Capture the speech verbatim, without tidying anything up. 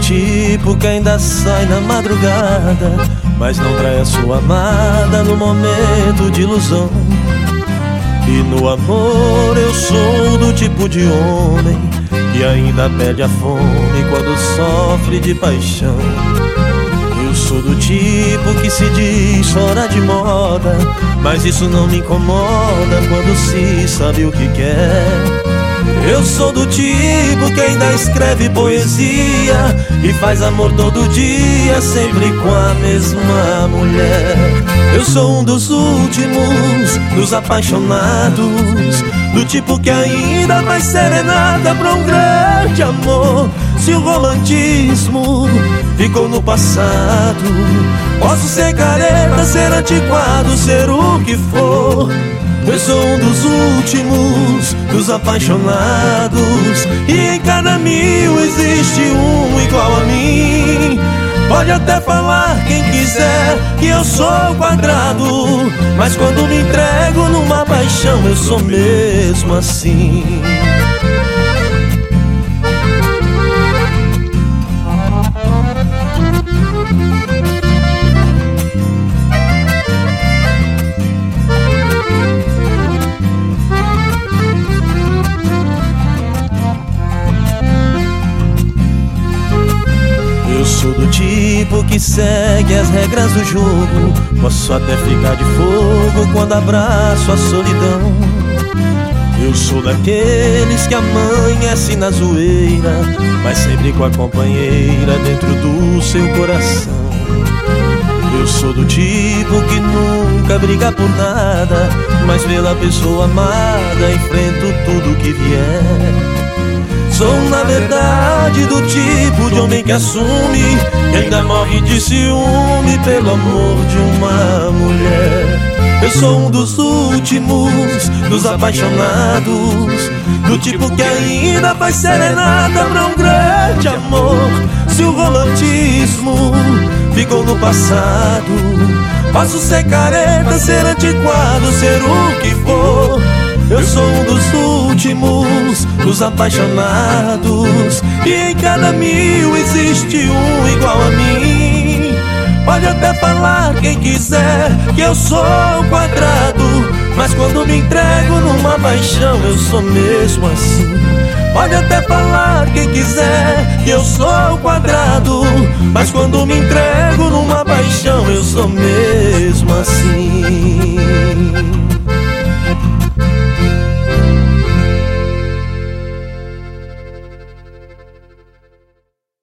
tipo que ainda sai na madrugada, mas não trai a sua amada no momento de ilusão. E no amor eu sou do tipo de homem que ainda perde a fome quando sofre de paixão. Eu sou do tipo que se diz fora de moda, mas isso não me incomoda quando se sabe o que quer. Eu sou do tipo que ainda escreve poesia e faz amor todo dia, sempre com a mesma mulher. Eu sou um dos últimos, dos apaixonados, do tipo que ainda faz serenata pra um grande amor. Se o romantismo ficou no passado, posso ser careta, ser antiquado, ser o que for. Eu sou um dos últimos, dos apaixonados, e em cada mil existe um igual a mim. Pode até falar quem quiser que eu sou quadrado, mas quando me entrego numa paixão eu sou mesmo assim. Eu sou do tipo que segue as regras do jogo, posso até ficar de fogo quando abraço a solidão. Eu sou daqueles que amanhece na zoeira, mas sempre com a companheira dentro do seu coração. Eu sou do tipo que nunca briga por nada, mas pela pessoa amada enfrento tudo que vier. Sou na verdade do tipo de homem que assume e ainda morre de ciúme pelo amor de uma mulher. Eu sou um dos últimos, dos apaixonados, do tipo que ainda faz serenata pra um grande amor. Se o romantismo ficou no passado, posso ser careta, ser antiquado, ser o que for. Eu sou um dos últimos, dos apaixonados, e em cada mil existe um igual a mim. Pode até falar quem quiser que eu sou quadrado, mas quando me entrego numa paixão eu sou mesmo assim. Pode até falar quem quiser que eu sou quadrado, mas quando me entrego numa paixão eu sou mesmo assim.